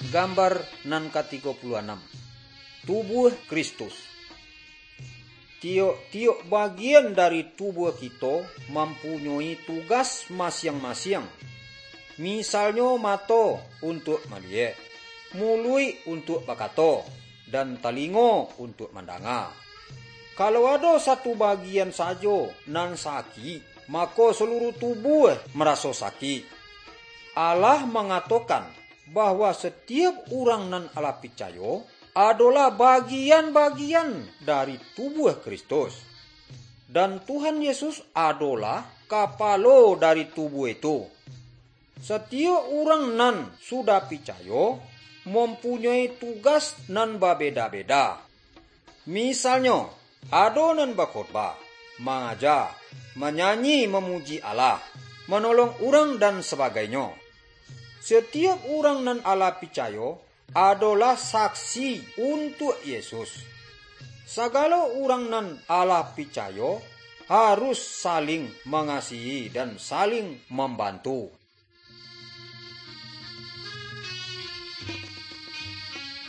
Gambar nan ke-36. Tubuh Kristus. Tiok bagian dari tubuh kita mempunyai tugas masing-masing. Misalnya mata untuk melihat, mulut untuk berkata, dan telinga untuk mendengar. Kalau ada satu bagian saja nan sakit, maka seluruh tubuh merasa sakit. Allah mengatakan bahwa setiap orang nan Allah percaya adalah bagian-bagian dari tubuh Kristus. Dan Tuhan Yesus adalah kepala dari tubuh itu. Setiap orang nan sudah percaya mempunyai tugas nan berbeda-beda. Misalnya, ada nan berkhotbah, mengajar, menyanyi memuji Allah, menolong orang dan sebagainya. Setiap orang nan Allah percaya adalah saksi untuk Yesus. Segala orang nan Allah percaya harus saling mengasihi dan saling membantu.